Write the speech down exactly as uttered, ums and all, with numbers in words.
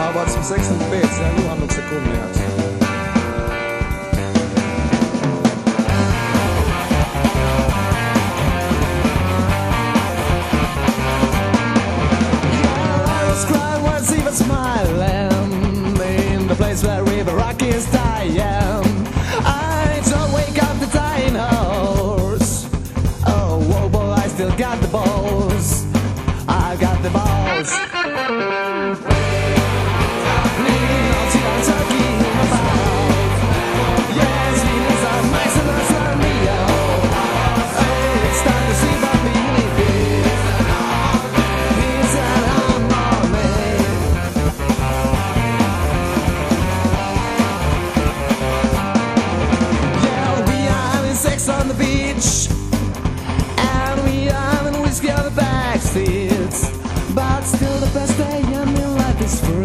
har varit som sexton bit sen Johan också kom ner. Smiling in the place where River Rock is dying. I don't wake up the dying horse. Oh, whoa, boy, I still got the balls. I got the balls. Needing all to I'm talking about. Yes, he needs a nice and nice on me. Oh, it's time to see about me. He's an harmony. Sex on the beach, and we are having whiskey on the back seats. But still the best day in my life is free.